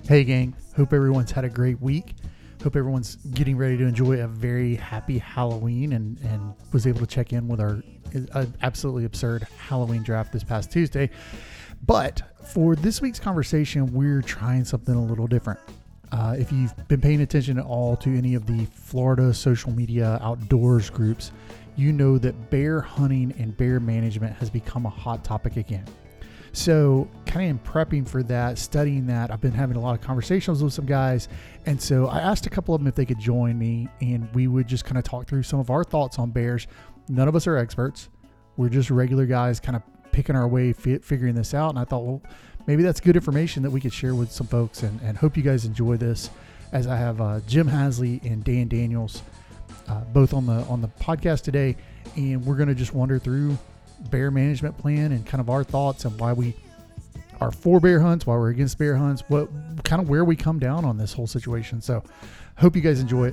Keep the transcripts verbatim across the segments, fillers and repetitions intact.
Hey gang, hope everyone's had a great week. Hope everyone's getting ready to enjoy a very happy Halloween and, and was able to check in with our uh, absolutely absurd Halloween draft this past Tuesday. But for this week's conversation, we're trying something a little different. Uh, if you've been paying attention at all to any of the Florida social media outdoors groups, you know that bear hunting and bear management has become a hot topic again. So kind of in prepping for that, studying that, I've been having a lot of conversations with some guys. And so I asked a couple of them if they could join me and we would just kind of talk through some of our thoughts on bears. None of us are experts. We're just regular guys kind of picking our way, fi- figuring this out. And I thought, well, maybe that's good information that we could share with some folks and, and hope you guys enjoy this as I have uh, Jim Hasley and Dan Daniels uh, both on the on the podcast today. And we're going to just wander through bear management plan and kind of our thoughts and why we are for bear hunts, why we're against bear hunts, what kind of where we come down on this whole situation. So hope you guys enjoy it.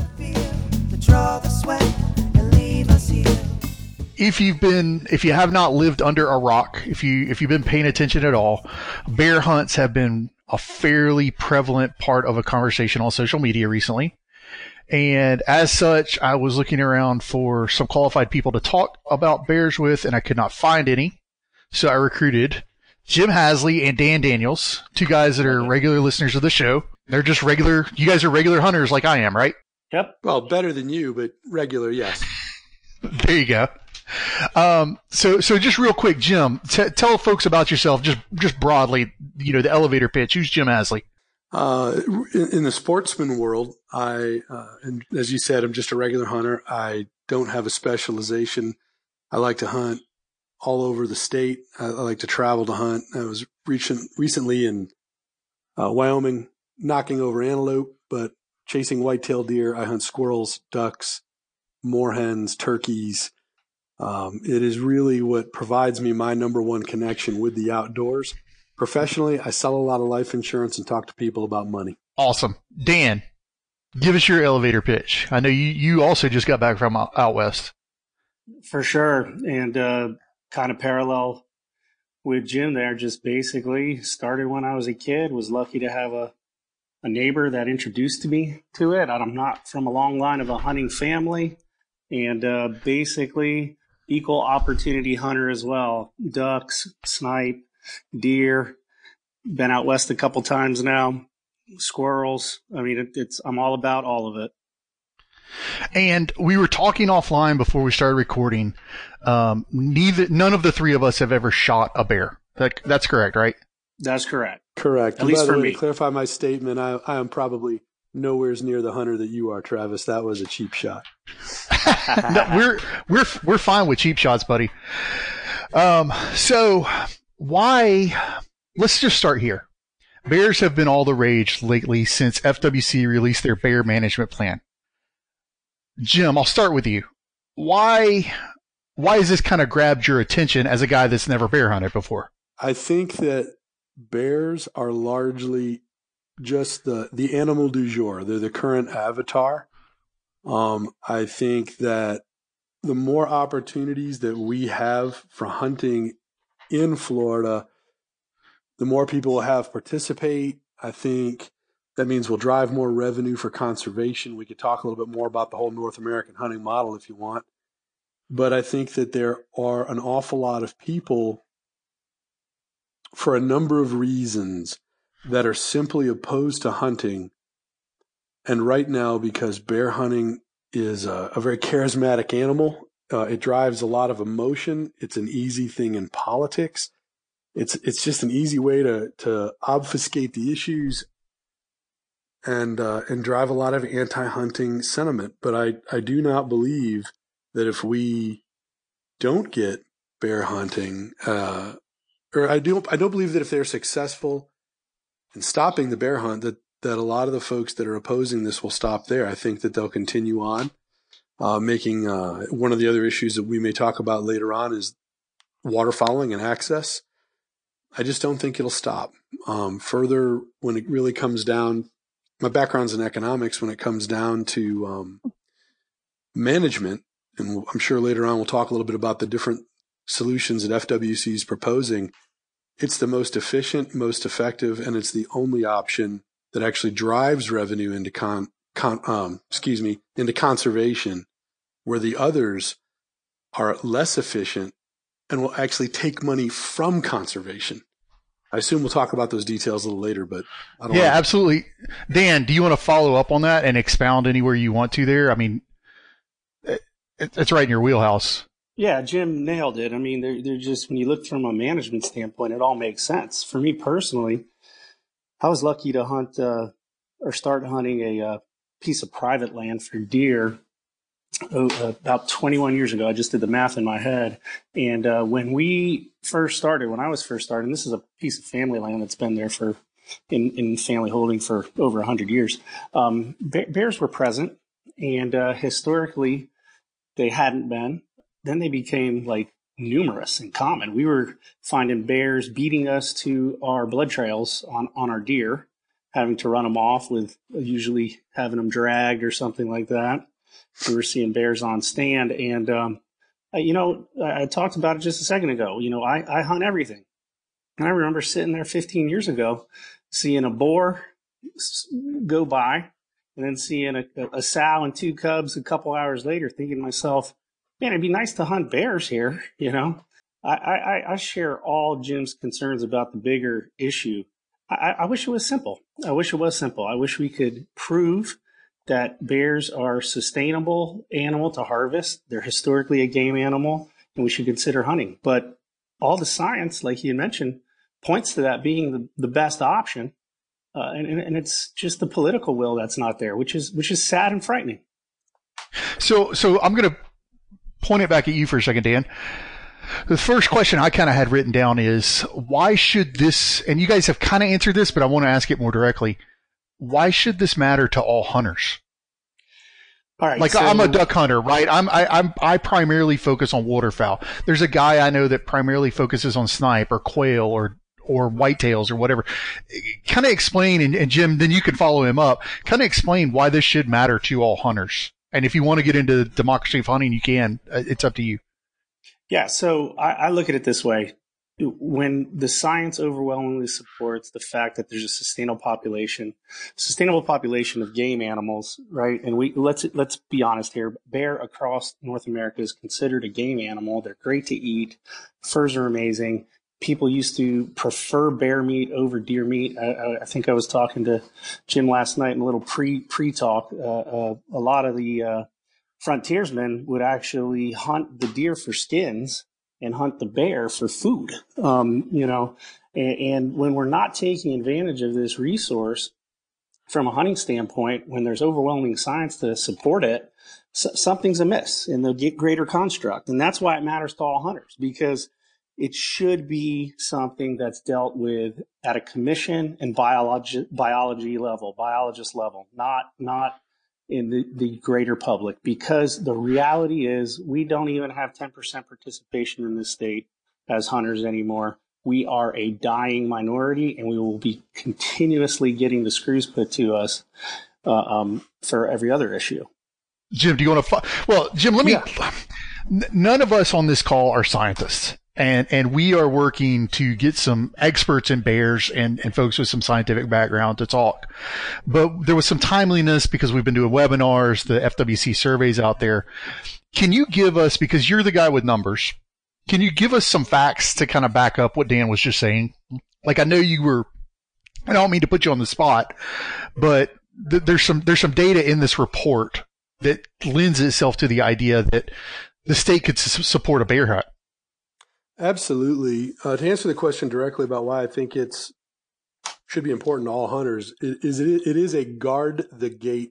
If you've been, if you have not lived under a rock, if you, if you've been paying attention at all, bear hunts have been a fairly prevalent part of a conversation on social media recently. And as such, I was looking around for some qualified people to talk about bears with, and I could not find any. So I recruited Jim Hasley and Dan Daniels, two guys that are regular listeners of the show. They're just regular, you guys are regular hunters like I am, right? Yep. Well, better than you, but regular, yes. There you go. Um, so, so just real quick, Jim, t- tell folks about yourself, just, just broadly, you know, the elevator pitch. Who's Jim Hasley? Uh, in, in the sportsman world, I, uh, and as you said, I'm just a regular hunter. I don't have a specialization. I like to hunt all over the state. I, I like to travel to hunt. I was recent, recently in uh, Wyoming, knocking over antelope, but chasing white-tailed deer. I hunt squirrels, ducks, moorhens, turkeys. Um, it is really what provides me my number one connection with the outdoors. Professionally, I sell a lot of life insurance and talk to people about money. Awesome. Dan, give us your elevator pitch. I know you, you also just got back from out, out west. For sure. And uh, kind of parallel with Jim there, just basically started when I was a kid, was lucky to have a, a neighbor that introduced me to it. I'm not from a long line of a hunting family, and uh, basically equal opportunity hunter as well. Ducks, snipe, deer, been out west a couple times now, squirrels. I mean, it, it's, I'm all about all of it. And we were talking offline before we started recording. Um, neither, none of the three of us have ever shot a bear. That, that's correct, right? That's correct. Correct. At and least by the for way, me. To clarify my statement, I, I am probably nowhere near the hunter that you are, Travis. That was a cheap shot. No, we're, we're, we're fine with cheap shots, buddy. Um, so why, let's just start here. Bears have been all the rage lately since F W C released their bear management plan. Jim, I'll start with you. Why, why has this kind of grabbed your attention as a guy that's never bear hunted before? I think that bears are largely just the, the animal du jour. They're the current avatar. Um, I think that the more opportunities that we have for hunting in Florida, the more people will have participate. I think that means we'll drive more revenue for conservation. We could talk a little bit more about the whole North American hunting model if you want. But I think that there are an awful lot of people, for a number of reasons, that are simply opposed to hunting. And right now, because bear hunting is a, a very charismatic animal, uh, it drives a lot of emotion. It's an easy thing in politics. It's it's just an easy way to to obfuscate the issues and uh, and drive a lot of anti-hunting sentiment. But I, I do not believe that if we don't get bear hunting, uh, or I do I don't believe that if they're successful in stopping the bear hunt, that that a lot of the folks that are opposing this will stop there. I think that they'll continue on. Uh, making uh, one of the other issues that we may talk about later on is waterfowling and access. I just don't think it'll stop. Um, further, when it really comes down, my background's in economics, when it comes down to um, management, and I'm sure later on we'll talk a little bit about the different solutions that F W C is proposing, it's the most efficient, most effective, and it's the only option that actually drives revenue into con, con um, excuse me, into conservation, where the others are less efficient and will actually take money from conservation. I assume we'll talk about those details a little later, but I don't Yeah, want to... absolutely. Dan, do you want to follow up on that and expound anywhere you want to there? I mean, it, it's right in your wheelhouse. Yeah, Jim nailed it. I mean, they're, they're just, when you look from a management standpoint, it all makes sense. For me personally, I was lucky to hunt uh, or start hunting a uh, piece of private land for deer oh, uh, about twenty-one years ago. I just did the math in my head. And uh, when we first started, when I was first starting, this is a piece of family land that's been there for in, in family holding for over one hundred years. Um, bears were present, and uh, historically they hadn't been. Then they became like numerous and common. We were finding bears beating us to our blood trails on, on our deer, having to run them off with usually having them dragged or something like that. We were seeing bears on stand. And, um, you know, I, I talked about it just a second ago. You know, I, I hunt everything. And I remember sitting there fifteen years ago, seeing a boar go by and then seeing a, a sow and two cubs a couple hours later, thinking to myself, man, it'd be nice to hunt bears here. You know, I, I, I share all Jim's concerns about the bigger issue. I, I wish it was simple. I wish it was simple. I wish we could prove that bears are sustainable animal to harvest. They're historically a game animal, and we should consider hunting. But all the science, like you mentioned, points to that being the, the best option. Uh, and, and it's just the political will that's not there, which is which is sad and frightening. So, so I'm going to point it back at you for a second, Dan. The first question I kind of had written down is, why should this, and you guys have kind of answered this, but I want to ask it more directly. Why should this matter to all hunters? All right, like so, I'm a duck hunter, right? I'm, I, I'm, I primarily focus on waterfowl. There's a guy I know that primarily focuses on snipe or quail or, or whitetails or whatever. Kind of explain, and, and Jim, then you can follow him up. Kind of explain why this should matter to all hunters. And if you want to get into democracy of hunting, you can. It's up to you. Yeah, so I, I look at it this way. When the science overwhelmingly supports the fact that there's a sustainable population, sustainable population of game animals, right? And we let's let's be honest here. Bear across North America is considered a game animal. They're great to eat. Furs are amazing. People used to prefer bear meat over deer meat. I, I think I was talking to Jim last night in a little pre pre talk. Uh, uh, a lot of the uh, frontiersmen would actually hunt the deer for skins and hunt the bear for food. Um, you know, and, and when we're not taking advantage of this resource from a hunting standpoint, when there's overwhelming science to support it, so, something's amiss in the greater construct. And that's why it matters to all hunters, because it should be something that's dealt with at a commission and biology biology level, biologist level, not not in the, the greater public, because the reality is we don't even have ten percent participation in this state as hunters anymore. We are a dying minority, and we will be continuously getting the screws put to us uh, um, for every other issue. Jim, do you want to? Fo- well, Jim, let me. Yeah. None of us on this call are scientists. And, and we are working to get some experts in bears and, and folks with some scientific background to talk. But there was some timeliness because we've been doing webinars, the F W C surveys out there. Can you give us, because you're the guy with numbers, can you give us some facts to kind of back up what Dan was just saying? Like, I know you were, I don't mean to put you on the spot, but th- there's some, there's some data in this report that lends itself to the idea that the state could s- support a bear hunt. Absolutely. Uh, to answer the question directly about why I think it's should be important to all hunters, it is it, it is a guard the gate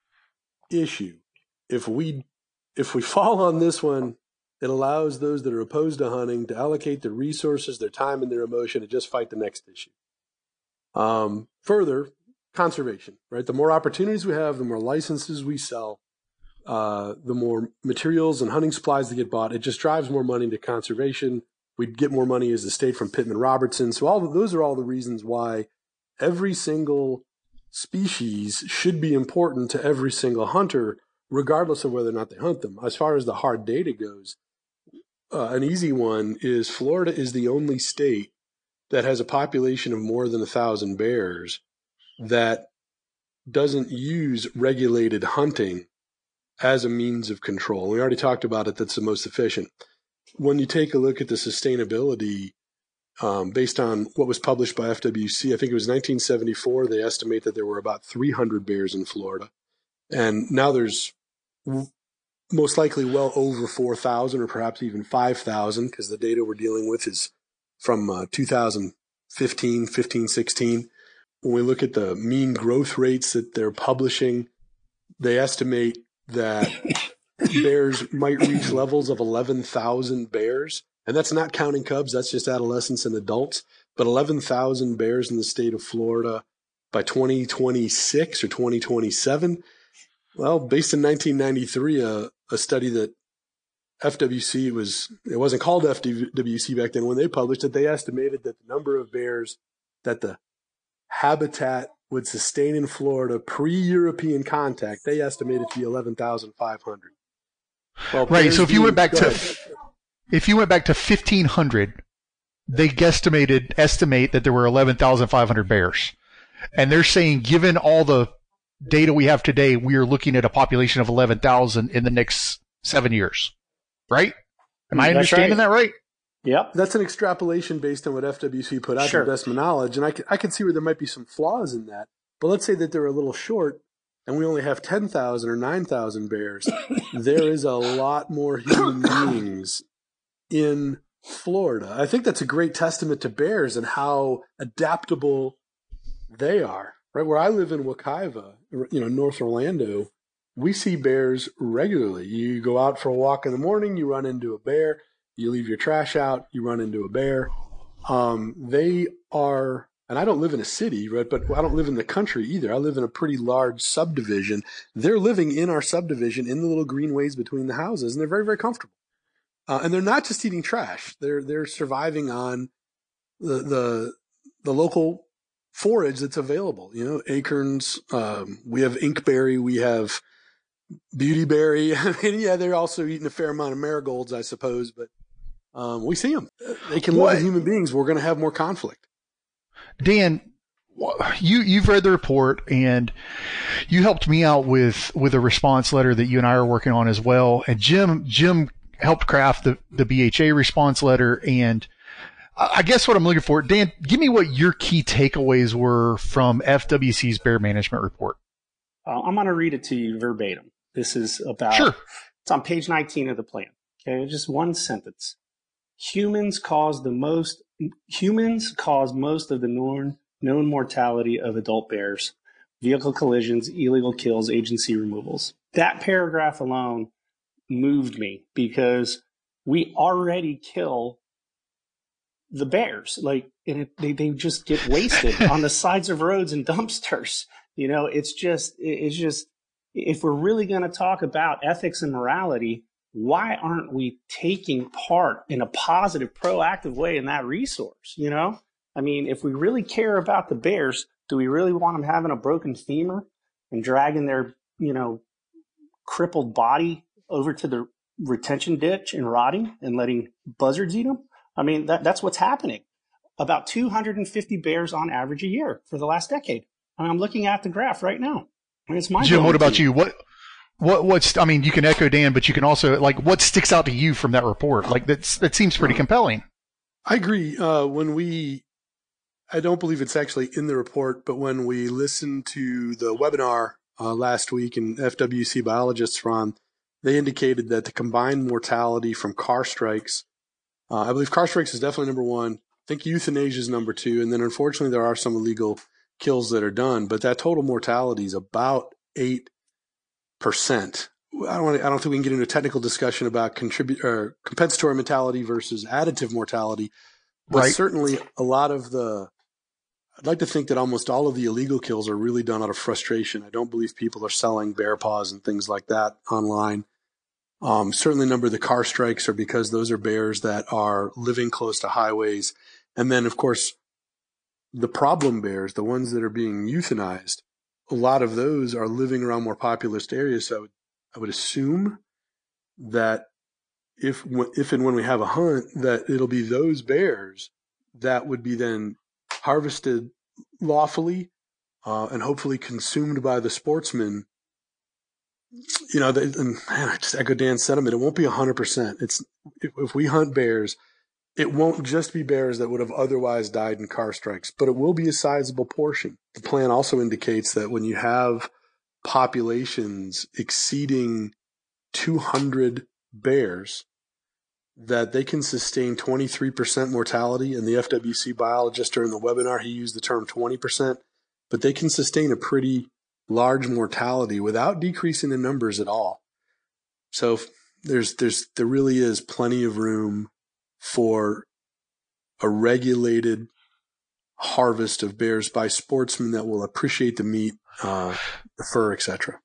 issue. If we if we fall on this one, it allows those that are opposed to hunting to allocate their resources, their time, and their emotion to just fight the next issue. Um, further, conservation, right? The more opportunities we have, the more licenses we sell, uh, the more materials and hunting supplies that get bought. It just drives more money into conservation. We'd get more money as a state from Pittman Robertson. So all of, those are all the reasons why every single species should be important to every single hunter, regardless of whether or not they hunt them. As far as the hard data goes, uh, an easy one is Florida is the only state that has a population of more than a thousand bears that doesn't use regulated hunting as a means of control. We already talked about it. That's the most efficient. When you take a look at the sustainability um, based on what was published by F W C, I think it was nineteen seventy-four, they estimate that there were about three hundred bears in Florida. And now there's w- most likely well over four thousand or perhaps even five thousand, because the data we're dealing with is from uh, two thousand fifteen, fifteen, sixteen. When we look at the mean growth rates that they're publishing, they estimate that bears might reach levels of eleven thousand bears. And that's not counting cubs. That's just adolescents and adults. But eleven thousand bears in the state of Florida by twenty twenty-six or twenty twenty-seven. Well, based in nineteen ninety-three, a, a study that F W C was, it wasn't called F W C back then, when they published it, they estimated that the number of bears that the habitat would sustain in Florida pre-European contact, they estimated to be eleven thousand five hundred. Well, right. So if you went back to, ahead. if you went back to fifteen hundred, they guesstimated, estimate that there were eleven thousand five hundred bears. And they're saying, given all the data we have today, we are looking at a population of eleven thousand in the next seven years. Right? Am I That's understanding right. that right? Yep. That's an extrapolation based on what F W C put out Sure. to the best of my knowledge. And I can, I can see where there might be some flaws in that. But let's say that they're a little short and we only have ten thousand or nine thousand bears. There is a lot more human beings in Florida. I think that's a great testament to bears and how adaptable they are. Right where I live in Wekiva, you know, North Orlando, we see bears regularly. You go out for a walk in the morning, you run into a bear. You leave your trash out, you run into a bear. Um, they are, and I don't live in a city, right? But I don't live in the country either. I live in a pretty large subdivision. They're living in our subdivision in the little greenways between the houses, and they're very, very comfortable. Uh, and they're not just eating trash. They're they're surviving on the the the local forage that's available. You know, acorns. Um, we have inkberry. We have beautyberry. I mean, yeah, they're also eating a fair amount of marigolds, I suppose, but um, we see them. They can live as human beings. We're going to have more conflict. Dan, you, you've read the report and you helped me out with, with a response letter that you and I are working on as well. And Jim, Jim helped craft the, the B H A response letter. And I guess what I'm looking for, Dan, give me what your key takeaways were from F W C's bear management report. Uh, I'm going to read it to you verbatim. This is about, Sure. It's on page nineteen of the plan. Okay, just one sentence. Humans cause the most, humans cause most of the known, known mortality of adult bears, vehicle collisions, illegal kills, agency removals. That paragraph alone moved me because we already kill the bears. Like, and it, they, they just get wasted on the sides of roads and dumpsters. You know, it's just, it's just, if we're really going to talk about ethics and morality, why aren't we taking part in a positive, proactive way in that resource? You know, I mean, if we really care about the bears, do we really want them having a broken femur and dragging their, you know, crippled body over to the retention ditch and rotting and letting buzzards eat them? I mean, that, that's what's happening. About two hundred fifty bears on average a year for the last decade. And I'm looking at the graph right now. And it's mind-blowing. Jim, what about you? What, what, what's, I mean, you can echo Dan, but you can also, like, what sticks out to you from that report? Like, that's, that seems pretty compelling. I agree. Uh, when we, I don't believe it's actually in the report, but when we listened to the webinar uh, last week and F W C biologists were on, they indicated that the combined mortality from car strikes, uh, I believe car strikes is definitely number one. I think euthanasia is number two. And then unfortunately there are some illegal kills that are done, but that total mortality is about eight percent. I don't want to, I don't think we can get into a technical discussion about contribute or compensatory mortality versus additive mortality, but Right. certainly a lot of the, I'd like to think that almost all of the illegal kills are really done out of frustration. I don't believe people are selling bear paws and things like that online. Um, certainly a number of the car strikes are because those are bears that are living close to highways. And then of course, the problem bears, the ones that are being euthanized, a lot of those are living around more populous areas. So I would, I would assume that if, if and when we have a hunt, that it'll be those bears that would be then harvested lawfully, uh, and hopefully consumed by the sportsman, you know, they, and man, I just echo Dan's sentiment. It won't be one hundred percent. It's if, if we hunt bears, it won't just be bears that would have otherwise died in car strikes, but it will be a sizable portion. The plan also indicates that when you have populations exceeding two hundred bears, that they can sustain twenty-three percent mortality. And the F W C biologist during the webinar, he used the term twenty percent, but they can sustain a pretty large mortality without decreasing the numbers at all. So there's, there's, there really is plenty of room for a regulated harvest of bears by sportsmen that will appreciate the meat, uh, the fur, et cetera.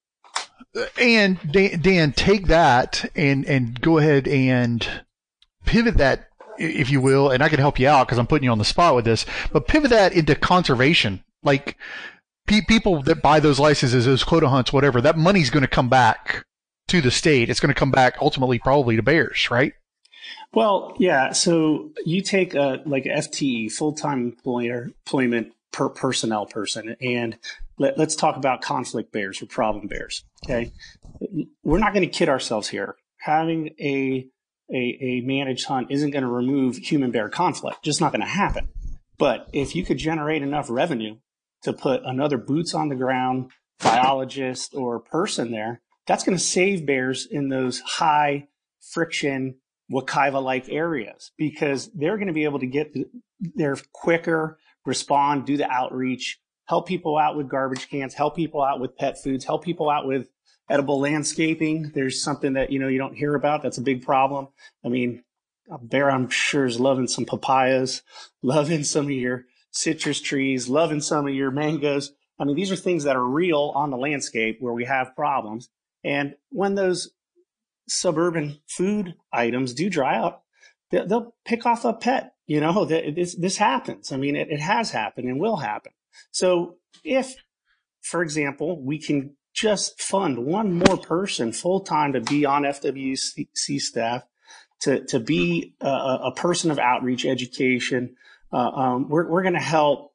And Dan, Dan, take that and, and go ahead and pivot that, if you will, and I can help you out because I'm putting you on the spot with this, but pivot that into conservation. Like pe- people that buy those licenses, those quota hunts, whatever, that money's going to come back to the state. It's going to come back ultimately probably to bears, right? Well, yeah. So you take a like F T E, full-time employer employment per personnel person, and let, let's talk about conflict bears or problem bears. Okay, we're not going to kid ourselves here. Having a a, a managed hunt isn't going to remove human bear conflict. Just not going to happen. But if you could generate enough revenue to put another boots on the ground biologist or person there, that's going to save bears in those high friction Wekiva-like areas, because they're going to be able to get there quicker, respond, do the outreach, help people out with garbage cans, help people out with pet foods, help people out with edible landscaping. There's something that, you know, you don't hear about. That's a big problem. I mean, a bear, I'm sure, is loving some papayas, loving some of your citrus trees, loving some of your mangoes. I mean, these are things that are real on the landscape where we have problems. And when those suburban food items do dry up, they'll pick off a pet. You know, this, this happens. I mean, it, it has happened and will happen. So if, for example, we can just fund one more person full-time to be on F W C staff, to, to be a, a person of outreach education, uh, um, we're, we're going to help,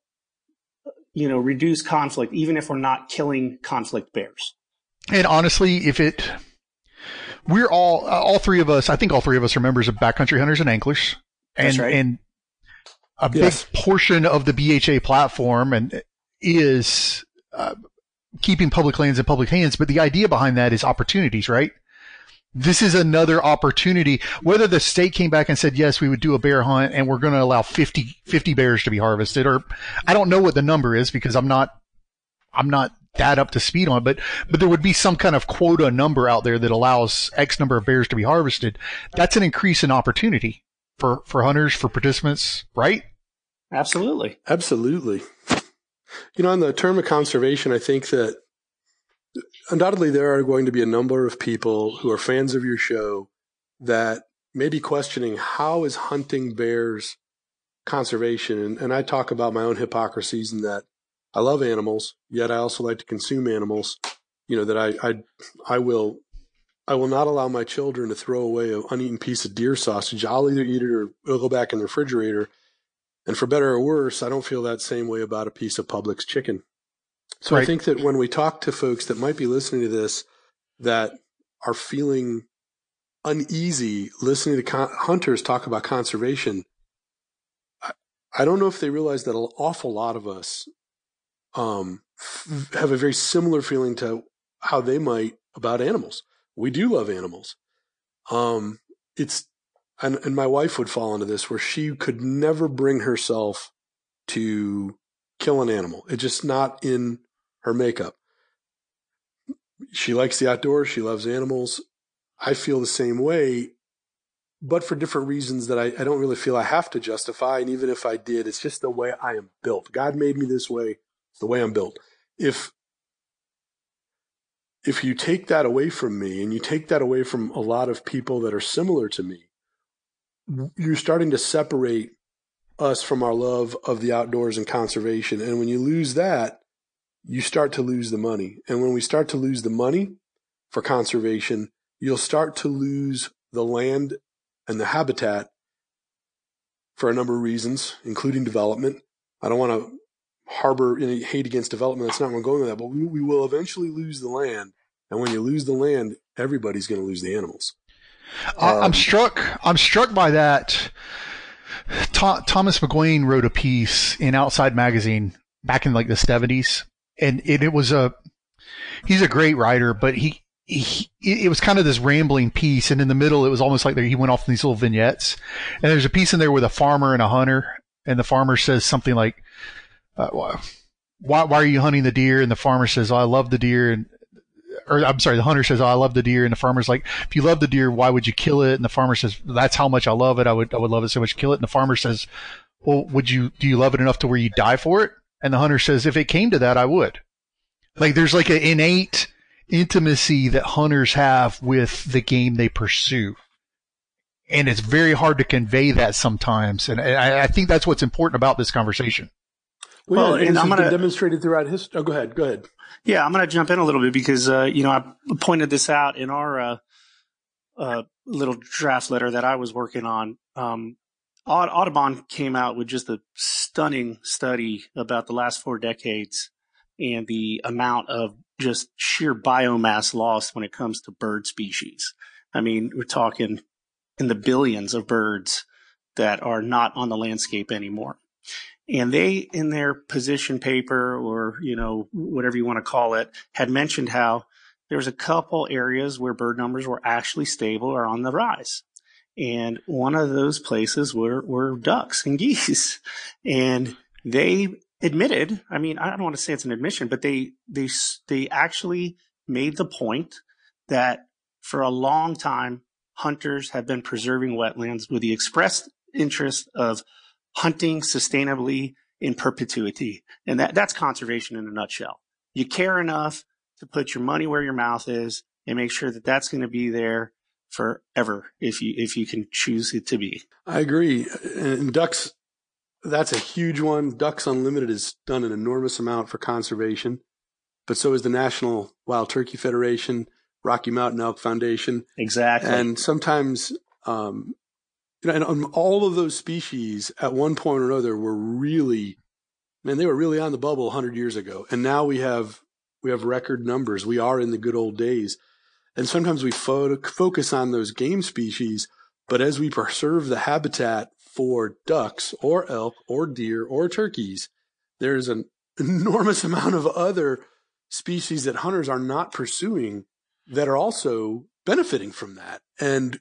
you know, reduce conflict, even if we're not killing conflict bears. And honestly, if it, we're all, all three of us, I think all three of us are members of Backcountry Hunters and Anglers. And, That's right. and a yes. big portion of the B H A platform and is uh, keeping public lands in public hands. But the idea behind that is opportunities, right? This is another opportunity. Whether the state came back and said, yes, we would do a bear hunt and we're going to allow fifty, fifty bears to be harvested, or I don't know what the number is because I'm not, I'm not that up to speed on it, but, but there would be some kind of quota number out there that allows X number of bears to be harvested. That's an increase in opportunity for, for hunters, for participants, right? Absolutely. Absolutely. You know, on the term of conservation, I think that undoubtedly there are going to be a number of people who are fans of your show that may be questioning, how is hunting bears conservation? And, and I talk about my own hypocrisies in that I love animals, yet I also like to consume animals. You know, that I, I, I will, I will not allow my children to throw away an uneaten piece of deer sausage. I'll either eat it or it'll go back in the refrigerator. And for better or worse, I don't feel that same way about a piece of Publix chicken. So right. I think that when we talk to folks that might be listening to this, that are feeling uneasy listening to con- hunters talk about conservation, I, I don't know if they realize that an awful lot of us um, f- have a very similar feeling to how they might about animals. We do love animals. Um, it's and, and my wife would fall into this, where she could never bring herself to kill an animal. It's just not in her makeup. She likes the outdoors. She loves animals. I feel the same way, but for different reasons that I, I don't really feel I have to justify. And even if I did, it's just the way I am built. God made me this way. It's the way I'm built. If, if you take that away from me, and you take that away from a lot of people that are similar to me, you're starting to separate us from our love of the outdoors and conservation. And when you lose that, you start to lose the money. And when we start to lose the money for conservation, you'll start to lose the land and the habitat for a number of reasons, including development. I don't want to harbor any hate against development. That's not what I'm going with that. But we, we will eventually lose the land. And when you lose the land, everybody's going to lose the animals. Um, I'm Um, struck. I'm struck by that. Th- Thomas McGuane wrote a piece in Outside Magazine back in like the seventies, and it, it was a. He's a great writer, but he, he it was kind of this rambling piece, and in the middle, it was almost like he went off in these little vignettes. And there's a piece in there with a farmer and a hunter, and the farmer says something like, uh, "Why why are you hunting the deer?" And the farmer says, oh, "I love the deer," and or I'm sorry, the hunter says, oh, I love the deer. And the farmer's like, if you love the deer, why would you kill it? And the farmer says, that's how much I love it. I would, I would love it so much to kill it. And the farmer says, well, would you, do you love it enough to where you die for it? And the hunter says, if it came to that, I would. Like there's like an innate intimacy that hunters have with the game they pursue. And it's very hard to convey that sometimes. And I, I think that's what's important about this conversation. well, Well, yeah, and and this I'm has gonna- been demonstrated throughout history. Oh, go ahead. Go ahead. Yeah, I'm going to jump in a little bit because, uh, you know, I pointed this out in our uh, uh, little draft letter that I was working on. Um, Aud- Audubon came out with just a stunning study about the last four decades and the amount of just sheer biomass lost when it comes to bird species. I mean, we're talking in the billions of birds that are not on the landscape anymore. And they, in their position paper or, you know, whatever you want to call it, had mentioned how there was a couple areas where bird numbers were actually stable or on the rise. And one of those places were, were ducks and geese. And they admitted, I mean, I don't want to say it's an admission, but they, they, they actually made the point that for a long time, hunters have been preserving wetlands with the express interest of hunting sustainably in perpetuity. And that, that's conservation in a nutshell. You care enough to put your money where your mouth is and make sure that that's going to be there forever if you, if you can choose it to be. I agree. And ducks, that's a huge one. Ducks Unlimited has done an enormous amount for conservation, but so is the National Wild Turkey Federation, Rocky Mountain Elk Foundation. Exactly. And sometimes, um, you know, and um, all of those species at one point or another were really, man, they were really on the bubble a hundred years ago. And now we have, we have record numbers. We are in the good old days. And sometimes we fo- focus on those game species, but as we preserve the habitat for ducks or elk or deer or turkeys, there's an enormous amount of other species that hunters are not pursuing that are also benefiting from that. And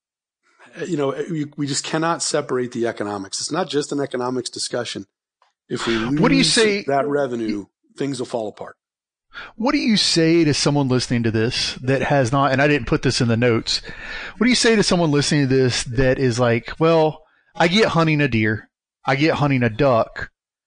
you know, we, we just cannot separate the economics. It's not just an economics discussion. If we lose What do you say- that revenue, things will fall apart. What do you say to someone listening to this that has not, and I didn't put this in the notes, what do you say to someone listening to this that is like, well, I get hunting a deer, I get hunting a duck,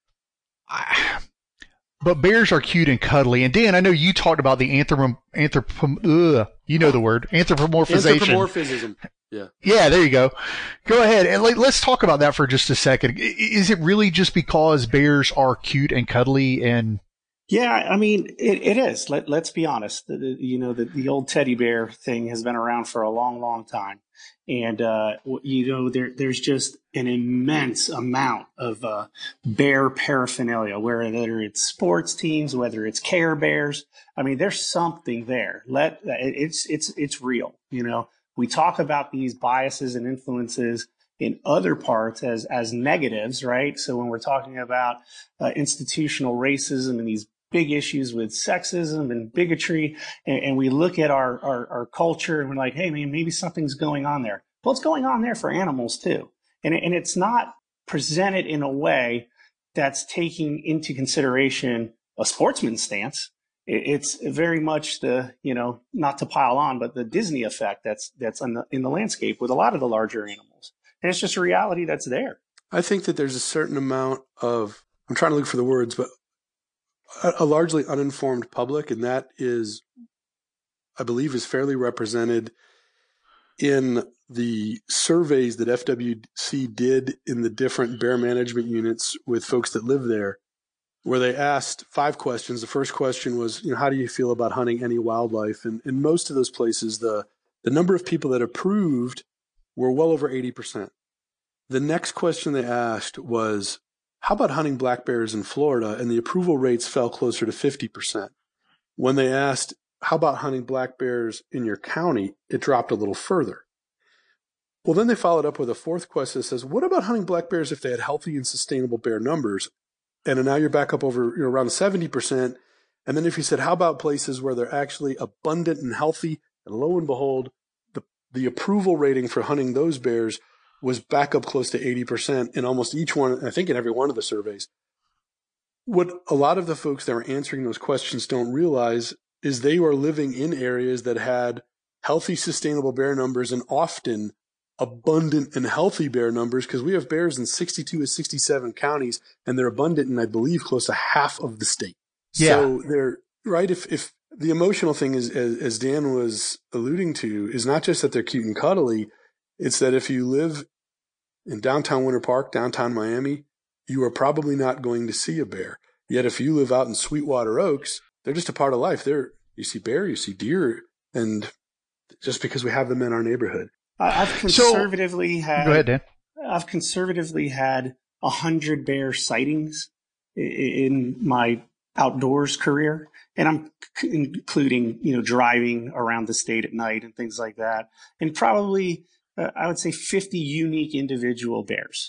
I, but bears are cute and cuddly. And Dan, I know you talked about the anthropom, anthropom, ugh, you know the word, anthropomorphization. Anthropomorphism. Yeah. Yeah, there you go. Go ahead. And like, let's talk about that for just a second. I- Is it really just because bears are cute and cuddly and Yeah, I mean, it, it is. Let, let's be honest. The, the, you know, the, the old teddy bear thing has been around for a long, long time. And, uh, you know, there, there's just an immense amount of uh, bear paraphernalia, whether it's sports teams, whether it's Care Bears. I mean, there's something there. Let it's it's it's real. You know, we talk about these biases and influences in other parts as as negatives, right? So when we're talking about uh, institutional racism and these big issues with sexism and bigotry, and, and we look at our, our our culture and we're like, hey, man, maybe something's going on there. Well, it's going on there for animals too, and and it's not presented in a way that's taking into consideration a sportsman's stance. It, it's very much the, you know, not to pile on, but the Disney effect that's that's in the, in the landscape with a lot of the larger animals, and it's just a reality that's there. I think that there's a certain amount of, I'm trying to look for the words, but a, a largely uninformed public, and that is, I believe, is fairly represented in the surveys that F W C did in the different bear management units with folks that live there, where they asked five questions. The first question was, you know, how do you feel about hunting any wildlife? And in most of those places, the, the number of people that approved were well over eighty percent. The next question they asked was, how about hunting black bears in Florida? And the approval rates fell closer to fifty percent. When they asked, how about hunting black bears in your county? It dropped a little further. Well, then they followed up with a fourth question that says, what about hunting black bears if they had healthy and sustainable bear numbers? And now you're back up over, you know, around seventy percent. And then if you said, how about places where they're actually abundant and healthy? And lo and behold, the, the approval rating for hunting those bears was back up close to eighty percent in almost each one, I think in every one of the surveys. What a lot of the folks that are answering those questions don't realize is they were living in areas that had healthy, sustainable bear numbers and often abundant and healthy bear numbers, because we have bears in sixty-two to sixty-seven counties, and they're abundant in, I believe, close to half of the state. Yeah. So they're right. If, if the emotional thing is, as, as Dan was alluding to, is not just that they're cute and cuddly, it's that if you live in downtown Winter Park, downtown Miami, you are probably not going to see a bear. Yet if you live out in Sweetwater Oaks, they're just a part of life. They're, you see bear, you see deer, and just because we have them in our neighborhood. I've conservatively so, had. Go ahead, Dan. I've conservatively had a hundred bear sightings in my outdoors career, and I'm c- including, you know, driving around the state at night and things like that, and probably uh, I would say fifty unique individual bears.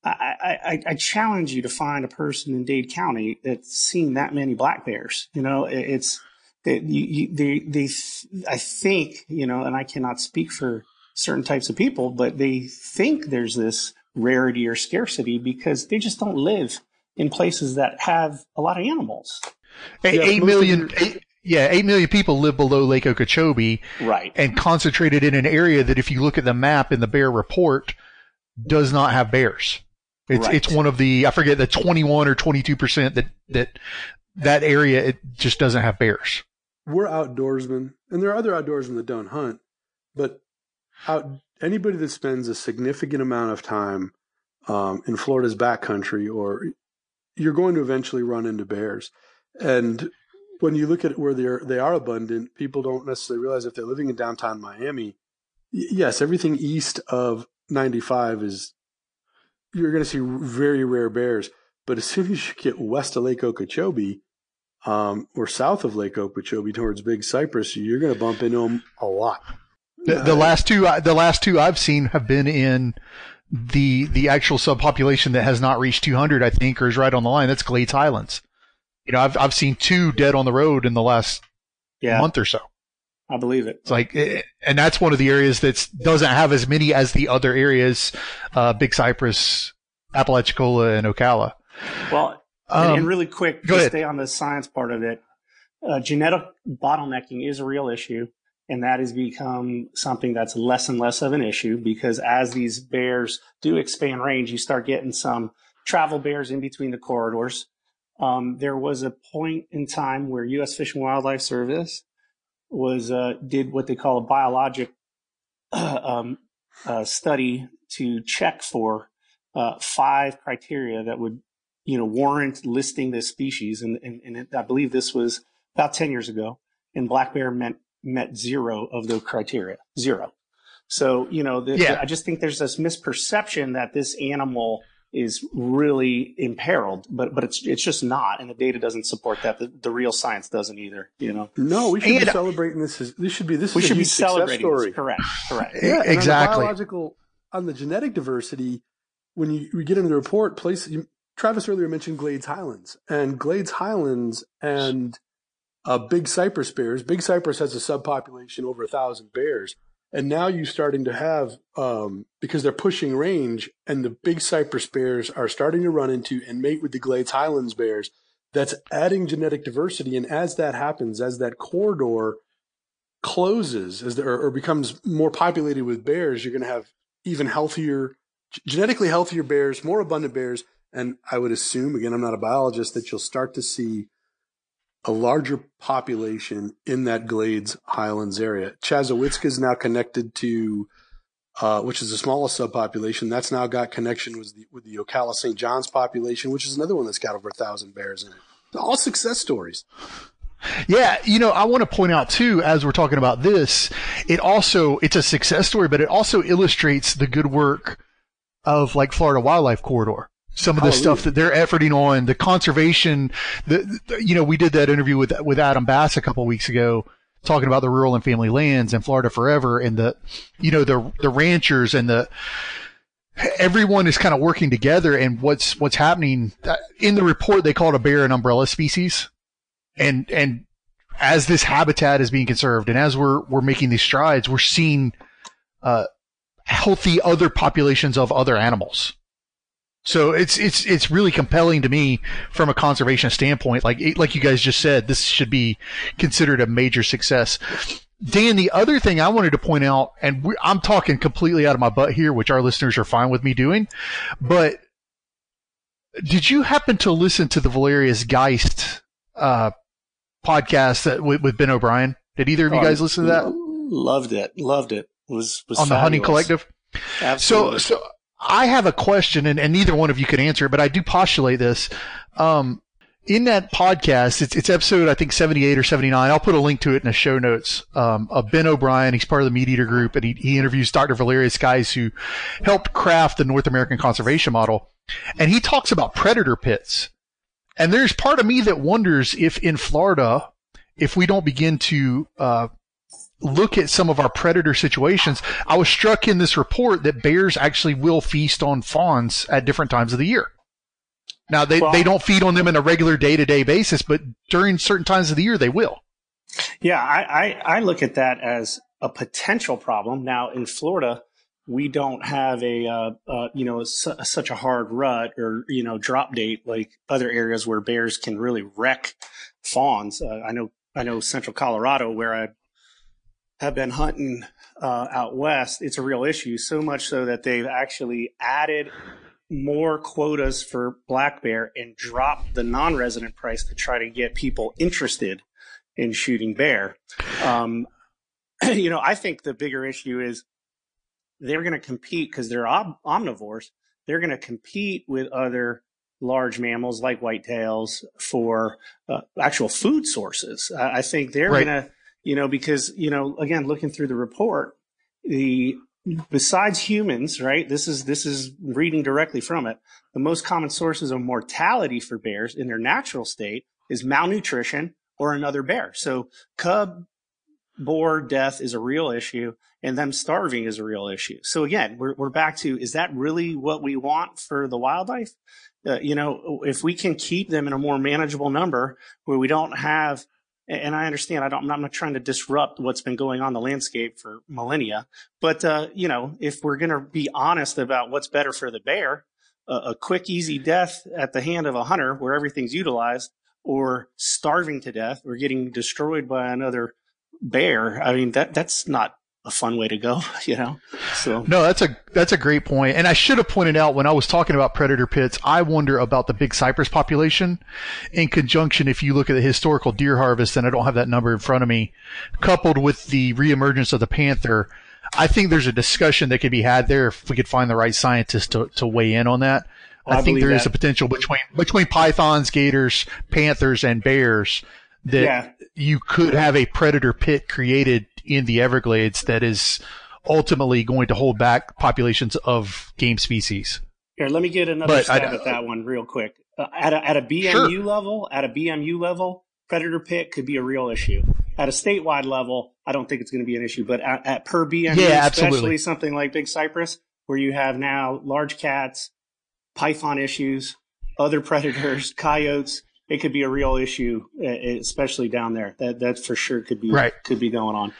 I, I, I challenge you to find a person in Dade County that's seen that many black bears. You know, it's they, you, they, they, I think, you know, and I cannot speak for certain types of people, but they think there's this rarity or scarcity because they just don't live in places that have a lot of animals. Eight, yeah, eight million, eight, yeah, eight million people live below Lake Okeechobee, right? And concentrated in an area that, if you look at the map in the bear report, does not have bears. It's right. It's one of the, I forget, the twenty-one or twenty-two percent that that that area, it just doesn't have bears. We're outdoorsmen, and there are other outdoorsmen that don't hunt, but out, anybody that spends a significant amount of time um, in Florida's backcountry, or you're going to eventually run into bears. And when you look at where they're they are abundant, people don't necessarily realize if they're living in downtown Miami. Y- yes, everything east of ninety-five is, you're going to see very rare bears. But as soon as you get west of Lake Okeechobee, um, or south of Lake Okeechobee towards Big Cypress, you're going to bump into them a lot. The, the last two, the last two I've seen have been in the the actual subpopulation that has not reached two hundred, I think, or is right on the line. That's Glades Highlands. You know, I've I've seen two dead on the road in the last yeah, month or so. I believe it. It's like, and that's one of the areas that doesn't have as many as the other areas, uh, Big Cypress, Apalachicola, and Ocala. Well, Um, and, and really quick, go to ahead. stay on the science part of it, uh, genetic bottlenecking is a real issue, and that has become something that's less and less of an issue because as these bears do expand range, you start getting some travel bears in between the corridors. Um, there was a point in time where U S Fish and Wildlife Service was uh, did what they call a biologic uh, um, uh, study to check for uh, five criteria that would, you know, warrant listing this species. And, and, and it, I believe this was about ten years ago. And black bear meant, met zero of those criteria, zero. So, you know, the, Yeah. I just think there's this misperception that this animal is really imperiled, but but it's it's just not, and the data doesn't support that. The, the real science doesn't either. You know. No, we should And- be celebrating this. Is, this should be this. We is a should be huge success celebrating story. this. Correct. Correct. Yeah, and Exactly. On the biological, on the genetic diversity, when you, you get into the report, place you, Travis earlier mentioned Glades Highlands, and Glades Highlands and uh, Big Cypress bears. Big Cypress has a subpopulation over a thousand bears, and now you're starting to have um, because they're pushing range, and the Big Cypress bears are starting to run into and mate with the Glades Highlands bears. That's adding genetic diversity, and as that happens, as that corridor closes, as there, or becomes more populated with bears, you're going to have even healthier, genetically healthier bears, more abundant bears. And I would assume, again, I'm not a biologist, that you'll start to see a larger population in that Glades Highlands area. Chazawitzka is now connected to, uh, which is the smallest subpopulation. That's now got connection with the, with the Ocala Saint John's population, which is another one that's got over a thousand bears in it. All success stories. Yeah, you know, I want to point out too, as we're talking about this, it also, it's a success story, but it also illustrates the good work of like Florida Wildlife Corridor. some of the stuff that they're efforting on, the conservation, the, the you know, we did that interview with, with Adam Bass a couple of weeks ago, talking about the rural and family lands and Florida Forever and the, you know, the, the ranchers and the, everyone is kind of working together. And what's, what's happening in the report, they call it a bear and umbrella species. And, and as this habitat is being conserved and as we're, we're making these strides, we're seeing, uh, healthy other populations of other animals. So it's, it's, it's really compelling to me from a conservation standpoint. Like, like you guys just said, this should be considered a major success. Dan, the other thing I wanted to point out, and we, I'm talking completely out of my butt here, which our listeners are fine with me doing, but did you happen to listen to the Valerius Geist, uh, podcast that with, with Ben O'Brien? Did either of you guys listen to that? Loved it. Loved it. Was, was on fabulous. The Hunting Collective? Absolutely. So, so, I have a question, and, and neither one of you can answer it, but I do postulate this. Um, in that podcast, it's, it's episode, I think, seventy-eight or seventy-nine. I'll put a link to it in the show notes. Um, of Ben O'Brien, he's part of the Meat Eater Group, and he, he interviews Doctor Valerius Geist, who helped craft the North American conservation model. And he talks about predator pits. And there's part of me that wonders if in Florida, if we don't begin to, uh, look at some of our predator situations. I was struck in this report that bears actually will feast on fawns at different times of the year. Now, they, well, they don't feed on them on a regular day-to-day basis, but during certain times of the year, they will. Yeah, I, I, I look at that as a potential problem. Now, in Florida, we don't have a, uh, uh, you know, su- such a hard rut or, you know, drop date like other areas where bears can really wreck fawns. Uh, I know, I know Central Colorado, where I have been hunting uh, out west, it's a real issue, so much so that they've actually added more quotas for black bear and dropped the non-resident price to try to get people interested in shooting bear. Um, you know, I think the bigger issue is they're going to compete because they're om- omnivores. They're going to compete with other large mammals like whitetails for uh, actual food sources. I, I think they're right. going to, you know, because, you know, again, looking through the report, the besides humans, right, this is this is reading directly from it, the most common sources of mortality for bears in their natural state is malnutrition or another bear. So cub boar death is a real issue, and them starving is a real issue. So again, we're we're back to, is that really what we want for the wildlife? Uh, you know, if we can keep them in a more manageable number where we don't have, and I understand, I don't, I'm not trying to disrupt what's been going on in the landscape for millennia, but, uh, you know, if we're going to be honest about what's better for the bear, uh, a quick, easy death at the hand of a hunter where everything's utilized, or starving to death or getting destroyed by another bear, I mean, that that's not a fun way to go, you know? So no, that's a, that's a great point. And I should have pointed out when I was talking about predator pits, I wonder about the big cypress population in conjunction. If you look at the historical deer harvest, and I don't have that number in front of me, coupled with the reemergence of the panther, I think there's a discussion that could be had there if we could find the right scientists to, to weigh in on that. Well, I, I think there that. is a potential between, between pythons, gators, panthers, and bears that yeah. you could have a predator pit created in the Everglades that is ultimately going to hold back populations of game species. Here, let me get another but stab I, at that one real quick. Uh, at a, at a B M U sure. level, at a B M U level, predator pit could be a real issue. At a statewide level, I don't think it's going to be an issue, but at, at per B M U, yeah, especially absolutely. something like Big Cypress, where you have now large cats, python issues, other predators, coyotes, it could be a real issue, especially down there. That that for sure could be right. could be going on.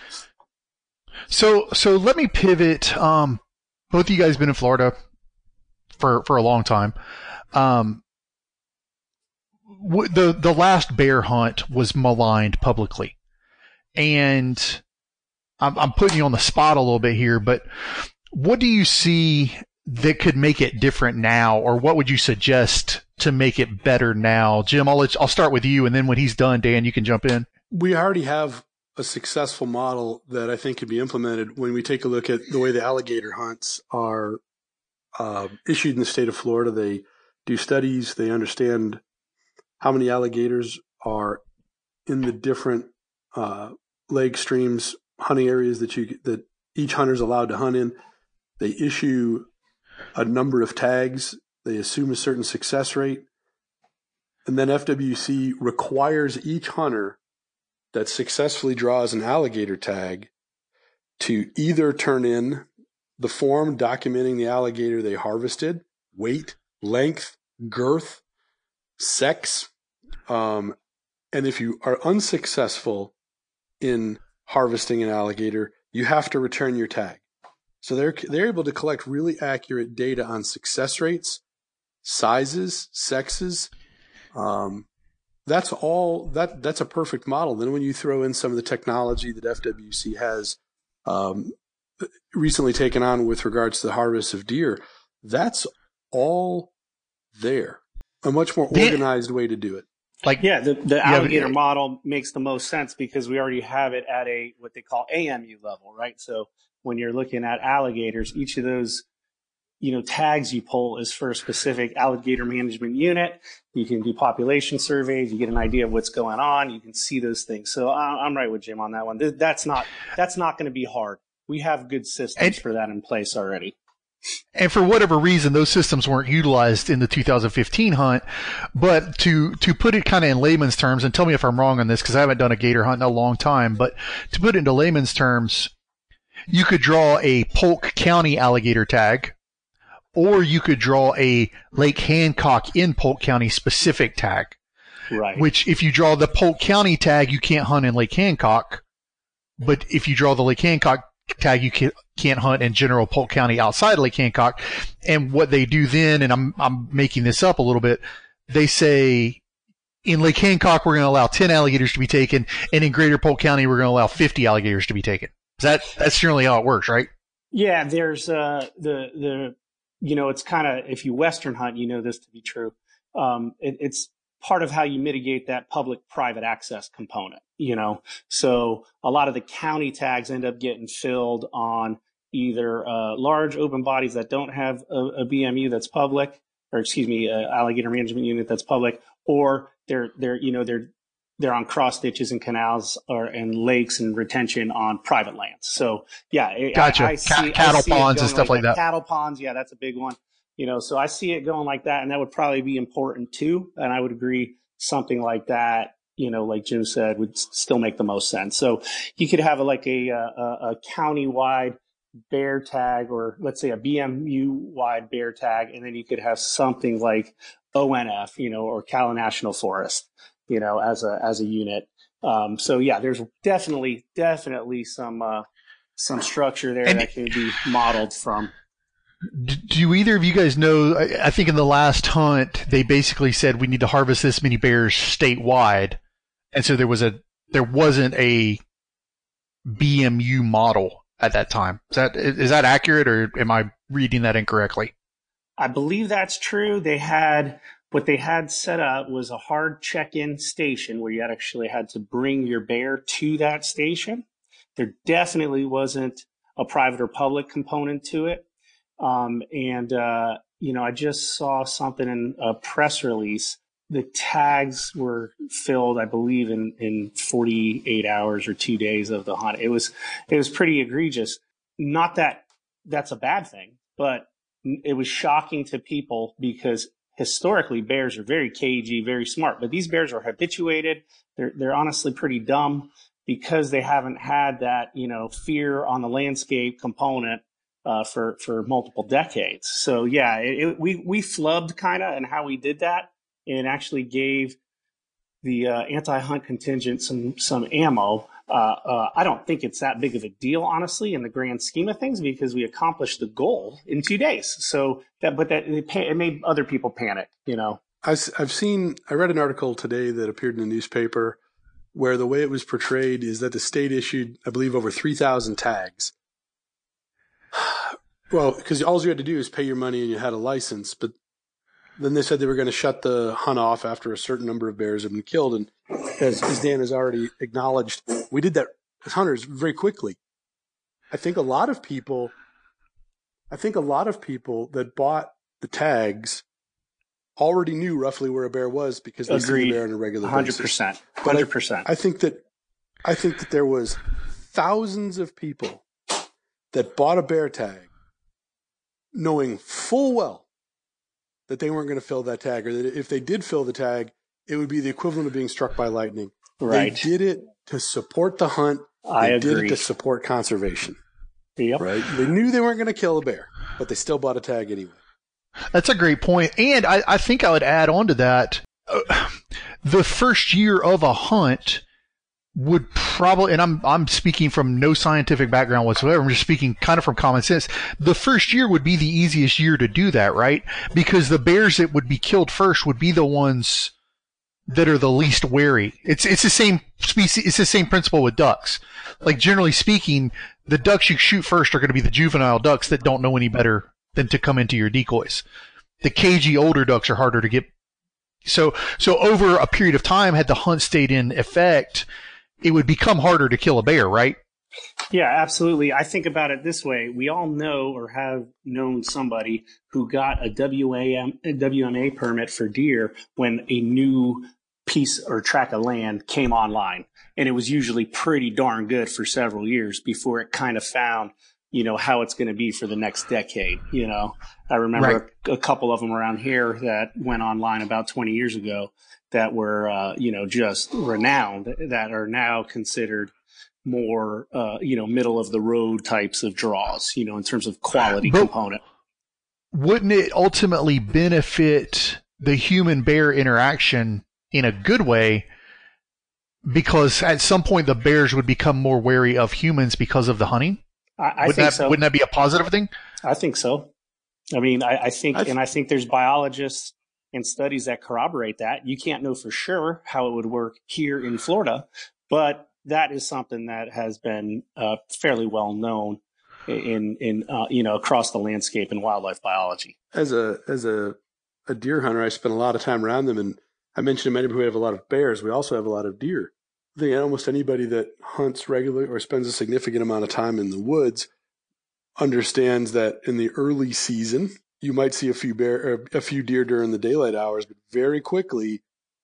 So so let me pivot. Um, both of you guys been in Florida for for a long time. Um, the the last bear hunt was maligned publicly, and I'm I'm putting you on the spot a little bit here, but what do you see that could make it different now, or what would you suggest to make it better now? Jim, I'll let, I'll start with you, and then when he's done, Dan, you can jump in. We already have a successful model that I think could be implemented when we take a look at the way the alligator hunts are uh, issued in the state of Florida. They do studies. They understand how many alligators are in the different uh, lake streams, hunting areas that you that each hunter is allowed to hunt in. They issue a number of tags They assume a certain success rate. And then F W C requires each hunter that successfully draws an alligator tag to either turn in the form documenting the alligator they harvested, weight, length, girth, sex. Um, and if you are unsuccessful in harvesting an alligator, you have to return your tag. So they're they're able to collect really accurate data on success rates, sizes, sexes. Um, that's all. That that's a perfect model. Then when you throw in some of the technology that F W C has um, recently taken on with regards to the harvest of deer, that's all there. A much more organized way to do it. Like yeah, the, the alligator model makes the most sense because we already have it at a what they call A M U level, right? So when you're looking at alligators, each of those you know tags you pull is for a specific alligator management unit. You can do population surveys, you get an idea of what's going on, you can see those things. So I'm right with Jim on that one. That's not that's not going to be hard. We have good systems and, for that in place already. And for whatever reason, those systems weren't utilized in the two thousand fifteen hunt. But to, to put it kind of in layman's terms, and tell me if I'm wrong on this because I haven't done a gator hunt in a long time, but to put it into layman's terms, you could draw a Polk County alligator tag, or you could draw a Lake Hancock in Polk County specific tag. Right. Which if you draw the Polk County tag, you can't hunt in Lake Hancock. But if you draw the Lake Hancock tag, you can't, can't hunt in general Polk County outside Lake Hancock. And what they do then, and I'm, I'm making this up a little bit, they say in Lake Hancock, we're going to allow ten alligators to be taken. And in Greater Polk County, we're going to allow fifty alligators to be taken. Is that, that's generally how it works, right? Yeah. There's, uh, the, the, you know, it's kind of, if you Western hunt, you know this to be true. Um, it, it's part of how you mitigate that public-private access component, you know. So a lot of the county tags end up getting filled on either uh, large open bodies that don't have a, a B M U that's public, or excuse me, a alligator management unit that's public, or they're they're you know they're they're on cross ditches and canals or and lakes and retention on private lands. So yeah, gotcha. I, I see, cattle I see ponds and stuff like, like that. Cattle ponds, yeah, that's a big one. You know, so I see it going like that, and that would probably be important too. And I would agree something like that, you know, like Jim said, would still make the most sense. So you could have a, like a, a, a county-wide bear tag, or let's say a B M U-wide bear tag, and then you could have something like O N F, you know, or Cal National Forest, you know, as a as a unit. Um, so yeah, there's definitely definitely some uh, some structure there and that can be modeled from. Do either of you guys know, I think in the last hunt, they basically said we need to harvest this many bears statewide. And so there was a, there wasn't a B M U model at that time. Is that, is that accurate, or am I reading that incorrectly? I believe that's true. They had, what they had set up was a hard check-in station where you actually had to bring your bear to that station. There definitely wasn't a private or public component to it. Um, and, uh, you know, I just saw something in a press release. The tags were filled, I believe, in, in forty-eight hours or two days of the hunt. It was, it was pretty egregious. Not that that's a bad thing, but it was shocking to people because historically bears are very cagey, very smart, but these bears are habituated. They're, they're honestly pretty dumb because they haven't had that, you know, fear on the landscape component. Uh, for, for multiple decades. So yeah, it, it, we, we flubbed kind of in how we did that, and actually gave the uh, anti-hunt contingent some, some ammo. Uh, uh, I don't think it's that big of a deal, honestly, in the grand scheme of things, because we accomplished the goal in two days. So that, but that it, it made other people panic, you know. I've, I've seen, I read an article today that appeared in the newspaper where the way it was portrayed is that the state issued, I believe, over three thousand tags. Well, because all you had to do is pay your money and you had a license. But then they said they were going to shut the hunt off after a certain number of bears had been killed. And as, as Dan has already acknowledged, we did that as hunters very quickly. I think a lot of people, I think a lot of people that bought the tags already knew roughly where a bear was because they Agreed. see the bear on a regular one hundred percent. basis. one hundred percent. I, I think that, I think that there was thousands of people that bought a bear tag knowing full well that they weren't going to fill that tag, or that if they did fill the tag, it would be the equivalent of being struck by lightning. Right. They did it to support the hunt. I they agree. did it to support conservation. Yep. Right. They knew they weren't going to kill a bear, but they still bought a tag anyway. That's a great point. And I, I think I would add on to that, uh, the first year of a hunt would probably, and I'm, I'm speaking from no scientific background whatsoever. I'm just speaking kind of from common sense. The first year would be the easiest year to do that, right? Because the bears that would be killed first would be the ones that are the least wary. It's, it's the same species, it's the same principle with ducks. Like generally speaking, the ducks you shoot first are going to be the juvenile ducks that don't know any better than to come into your decoys. The cagey older ducks are harder to get. So, so over a period of time, had the hunt stayed in effect, it would become harder to kill a bear, right? Yeah, absolutely. I think about it this way. We all know or have known somebody who got a W A M, a W M A permit for deer when a new piece or tract of land came online. And it was usually pretty darn good for several years before it kind of found, you know, how it's going to be for the next decade. You know, I remember right. a, a couple of them around here that went online about twenty years ago that were, uh, you know, just renowned, that are now considered more, uh, you know, middle of the road types of draws, you know, in terms of quality but component. Wouldn't it ultimately benefit the human bear interaction in a good way? Because at some point the bears would become more wary of humans because of the hunting. I, I wouldn't think that, so. Wouldn't that be a positive thing? I think so. I mean, I, I think, I've, and I think there's biologists and studies that corroborate that. You can't know for sure how it would work here in Florida, but that is something that has been uh, fairly well known in, in uh, you know, across the landscape in wildlife biology. As a as a, a deer hunter, I spend a lot of time around them, and I mentioned in my neighborhood we have a lot of bears. We also have a lot of deer. I think almost anybody that hunts regularly or spends a significant amount of time in the woods understands that in the early season, you might see a few bear, or a few deer during the daylight hours, but very quickly,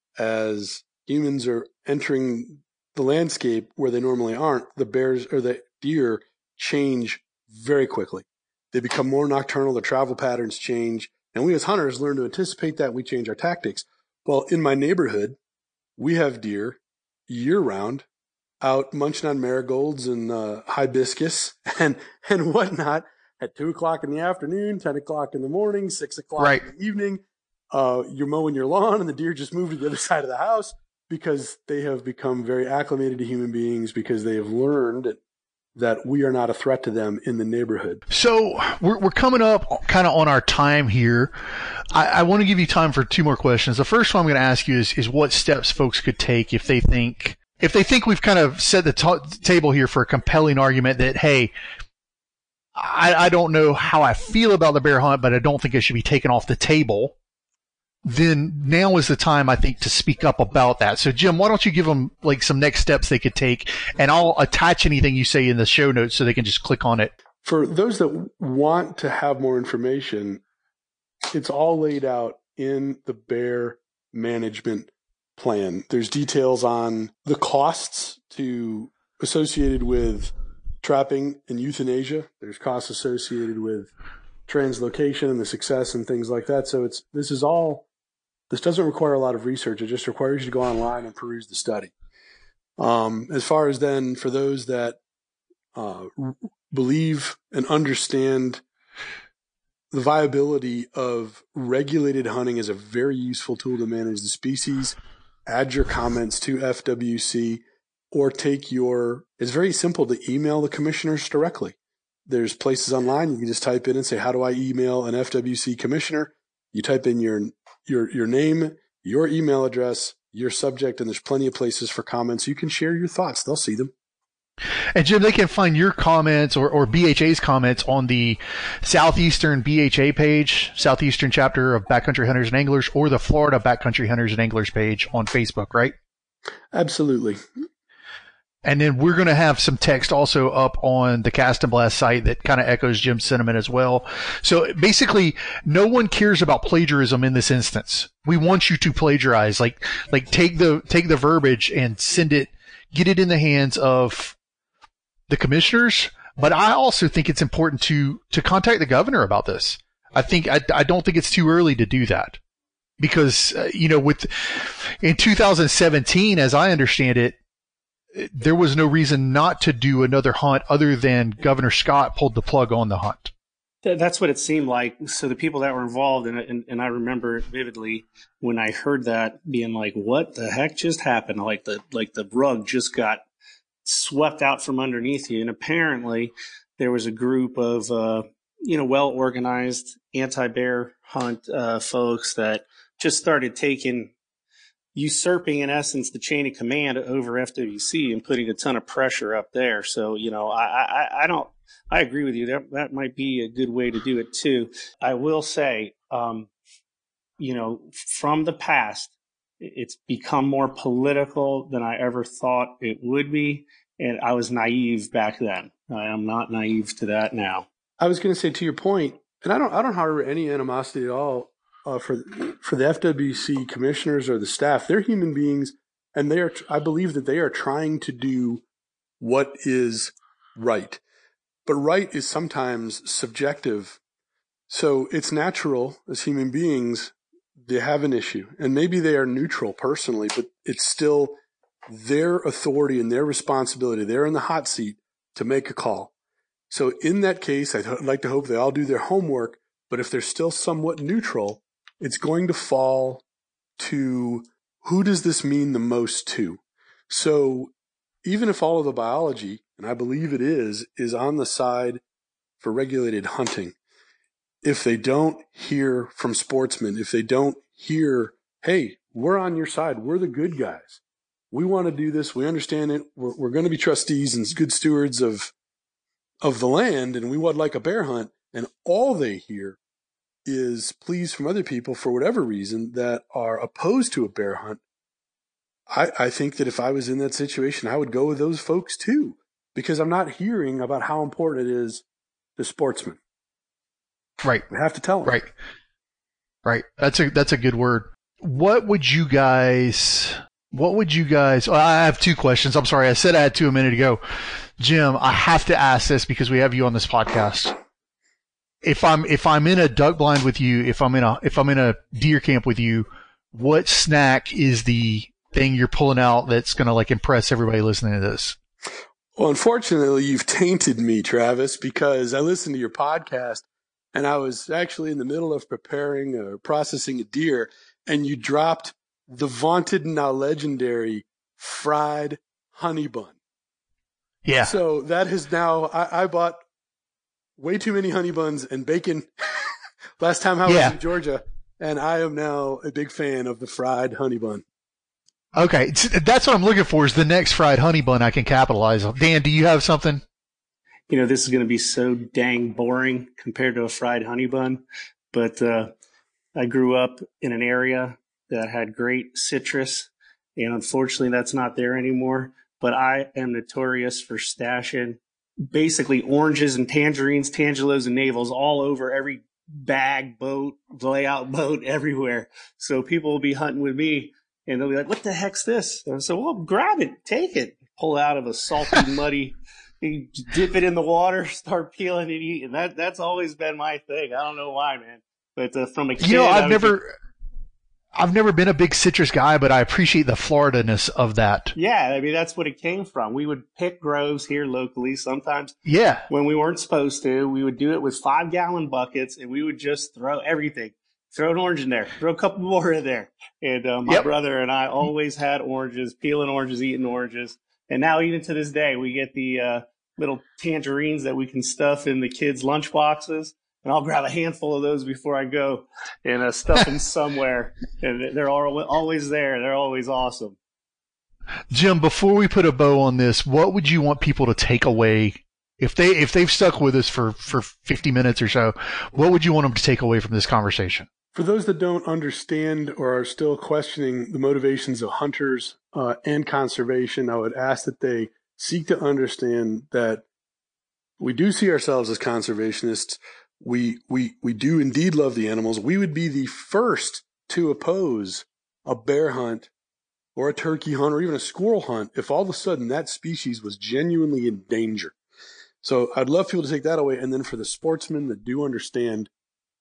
as humans are entering the landscape where they normally aren't, the bears or the deer change very quickly. They become more nocturnal. Their travel patterns change, and we as hunters learn to anticipate that. We change our tactics. Well, in my neighborhood, we have deer year-round out munching on marigolds and uh, hibiscus and, and whatnot at two o'clock in the afternoon, ten o'clock in the morning, six o'clock right. in the evening. Uh, you're mowing your lawn, and the deer just moved to the other side of the house because they have become very acclimated to human beings, because they have learned that we are not a threat to them in the neighborhood. So we're we're coming up kind of on our time here. I, I want to give you time for two more questions. The first one I'm going to ask you is is what steps folks could take if they think if they think we've kind of set the t- table here for a compelling argument that, hey, I, I don't know how I feel about the bear hunt, but I don't think it should be taken off the table. Then now is the time, I think, to speak up about that. So, Jim, why don't you give them like some next steps they could take, and I'll attach anything you say in the show notes so they can just click on it. For those that want to have more information, it's all laid out in the bear management plan. There's details on the costs to associated with trapping and euthanasia. There's costs associated with translocation and the success and things like that. So it's this is all. This doesn't require a lot of research. It just requires you to go online and peruse the study. Um, as far as then for those that uh, r- believe and understand the viability of regulated hunting as a very useful tool to manage the species, add your comments to F W C or take your, it's very simple to email the commissioners directly. There's places online you can just type in and say, how do I email an F W C commissioner? You type in your your your name, your email address, your subject, and there's plenty of places for comments. You can share your thoughts. They'll see them. And Jim, they can find your comments or, or B H A's comments on the Southeastern B H A page, Southeastern chapter of Backcountry Hunters and Anglers, or the Florida Backcountry Hunters and Anglers page on Facebook, right? Absolutely. And then we're going to have some text also up on the Cast and Blast site that kind of echoes Jim's sentiment as well. So basically, no one cares about plagiarism in this instance. We want you to plagiarize, like, like take the, take the verbiage and send it, get it in the hands of the commissioners. But I also think it's important to, to contact the governor about this. I think I, I don't think it's too early to do that because uh, you know with in two thousand seventeen, as I understand it, there was no reason not to do another hunt other than Governor Scott pulled the plug on the hunt. That's what it seemed like. So the people that were involved, and, and, and I remember vividly when I heard that, being like, "What the heck just happened?" Like the like the rug just got swept out from underneath you. And apparently, there was a group of uh, you know well organized anti-bear hunt uh, folks that just started taking, usurping in essence the chain of command over F W C and putting a ton of pressure up there. So you know, I I, I don't. I agree with you. That that might be a good way to do it too. I will say, um, you know, from the past, it's become more political than I ever thought it would be, and I was naive back then. I am not naive to that now. I was going to say, to your point, and I don't, I don't harbor any animosity at all uh, for for the F W C commissioners or the staff. They're human beings, and they are. I believe that they are trying to do what is right. But right is sometimes subjective. So it's natural as human beings to have an issue. And maybe they are neutral personally, but it's still their authority and their responsibility. They're in the hot seat to make a call. So in that case, I'd like to hope they all do their homework. But if they're still somewhat neutral, it's going to fall to who does this mean the most to? So even if all of the biology, and I believe it is, is on the side for regulated hunting, if they don't hear from sportsmen, if they don't hear, hey, we're on your side, we're the good guys, we want to do this, we understand it, we're, we're going to be trustees and good stewards of of the land, and we would like a bear hunt, and all they hear is pleas from other people for whatever reason that are opposed to a bear hunt, I, I think that if I was in that situation, I would go with those folks too, because I'm not hearing about how important it is to sportsmen. Right. I have to tell them. Right. Right. That's a, that's a good word. What would you guys, what would you guys, well, I have two questions. I'm sorry. I said I had two a minute ago. Jim, I have to ask this because we have you on this podcast. If I'm, if I'm in a duck blind with you, if I'm in a, if I'm in a deer camp with you, what snack is the thing you're pulling out that's going to like impress everybody listening to this? Well, unfortunately, you've tainted me, Travis, because I listened to your podcast and I was actually in the middle of preparing or processing a deer, and you dropped the vaunted and now legendary fried honey bun. Yeah. So that is now, I, I bought way too many honey buns and bacon last time I was yeah. in Georgia, and I am now a big fan of the fried honey bun. Okay, that's what I'm looking for, is the next fried honey bun I can capitalize on. Dan, do you have something? You know, this is going to be so dang boring compared to a fried honey bun, but uh, I grew up in an area that had great citrus, and unfortunately that's not there anymore. But I am notorious for stashing basically oranges and tangerines, tangelos and navels all over every bag, boat, layout boat, everywhere. So people will be hunting with me, and they'll be like, what the heck's this? And I said, well, grab it, take it. Pull out of a salty, muddy, you dip it in the water, start peeling and eating. That, that's always been my thing. I don't know why, man. But uh, from a kid, you know, I've never, get... I've never been a big citrus guy, but I appreciate the Florida-ness of that. Yeah, I mean, that's what it came from. We would pick groves here locally sometimes. Yeah. When we weren't supposed to, we would do it with five-gallon buckets, and we would just throw everything. Throw an orange in there. Throw a couple more in there. And uh, my yep. brother and I always had oranges, peeling oranges, eating oranges. And now even to this day, we get the uh, little tangerines that we can stuff in the kids' lunch boxes. And I'll grab a handful of those before I go and uh, stuff them somewhere. And they're all, always there. They're always awesome. Jim, before we put a bow on this, what would you want people to take away? If they, if they've stuck with us for, for fifty minutes or so, what would you want them to take away from this conversation? For those that don't understand or are still questioning the motivations of hunters uh, and conservation, I would ask that they seek to understand that we do see ourselves as conservationists. We, we, we do indeed love the animals. We would be the first to oppose a bear hunt or a turkey hunt or even a squirrel hunt if all of a sudden that species was genuinely in danger. So I'd love people to take that away. And then for the sportsmen that do understand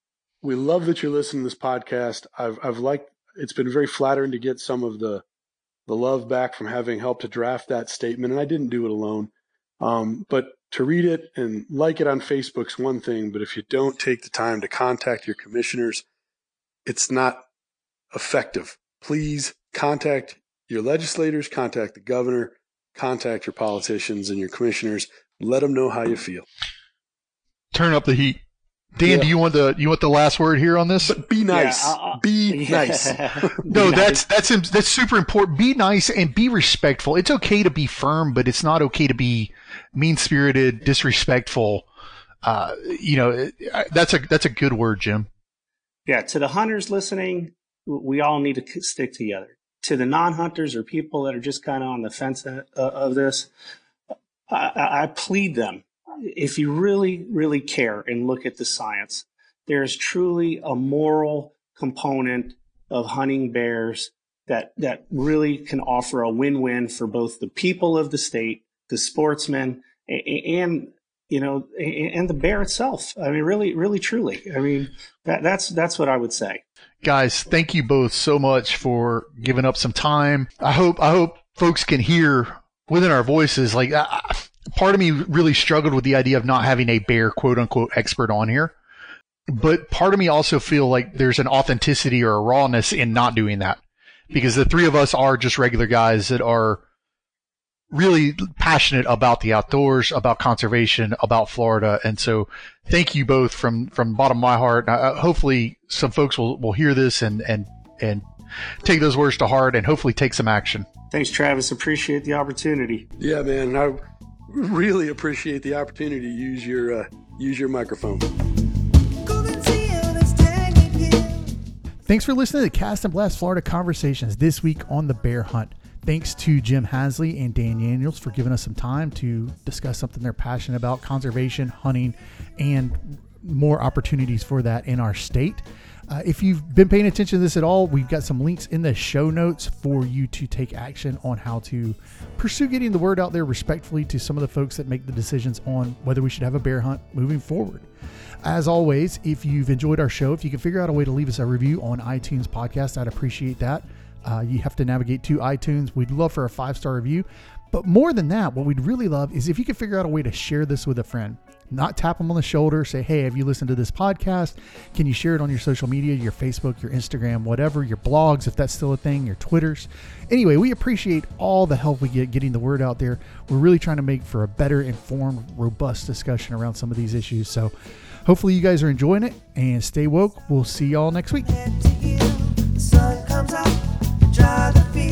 we love that you're listening to this podcast. I've, I've liked, it's been very flattering to get some of the, the love back from having helped to draft that statement. And I didn't do it alone. Um, but to read it and like it on Facebook's one thing, but if you don't take the time to contact your commissioners, it's not effective. Please contact your legislators, contact the governor, contact your politicians and your commissioners. Let them know how you feel. Turn up the heat. Dan, yeah. do you want the you want the last word here on this? But be nice. Yeah, uh, be yeah. nice. no, that's that's that's super important. Be nice and be respectful. It's okay to be firm, but it's not okay to be mean-spirited, disrespectful. Uh, you know, that's a that's a good word, Jim. Yeah, to the hunters listening, we all need to stick together. To the non-hunters or people that are just kind of on the fence of, of this, I, I plead them. If you really, really care and look at the science, there's truly a moral component of hunting bears that, that really can offer a win-win for both the people of the state, the sportsmen, and, and you know, and the bear itself. I mean, really, really, truly. I mean, that, that's that's what I would say. Guys, thank you both so much for giving up some time. I hope I hope folks can hear within our voices. Like, uh, part of me really struggled with the idea of not having a bear quote unquote expert on here, but part of me also feel like there's an authenticity or a rawness in not doing that, because the three of us are just regular guys that are really passionate about the outdoors, about conservation, about Florida. And so thank you both from, from the bottom of my heart. Uh, hopefully some folks will, will hear this and, and, and take those words to heart and hopefully take some action. Thanks, Travis. Appreciate the opportunity. Yeah, man. I really appreciate the opportunity to use your, uh, use your microphone. Thanks for listening to Cast and Blast Florida Conversations this week on the bear hunt. Thanks to Jim Hasley and Dan Daniels for giving us some time to discuss something they're passionate about, conservation, hunting, and more opportunities for that in our state. Uh, if you've been paying attention to this at all, we've got some links in the show notes for you to take action on how to pursue getting the word out there respectfully to some of the folks that make the decisions on whether we should have a bear hunt moving forward. As always, if you've enjoyed our show, if you can figure out a way to leave us a review on iTunes podcast, I'd appreciate that. Uh, you have to navigate to iTunes. We'd love for a five-star review. But more than that, what we'd really love is if you could figure out a way to share this with a friend. Not tap them on the shoulder, say, hey, have you listened to this podcast? Can you share it on your social media, your Facebook, your Instagram, whatever, your blogs, if that's still a thing, your Twitters. Anyway, we appreciate all the help we get getting the word out there. We're really trying to make for a better informed, robust discussion around some of these issues. So hopefully you guys are enjoying it, and stay woke. We'll see y'all next week. Sun comes out, dry the feet.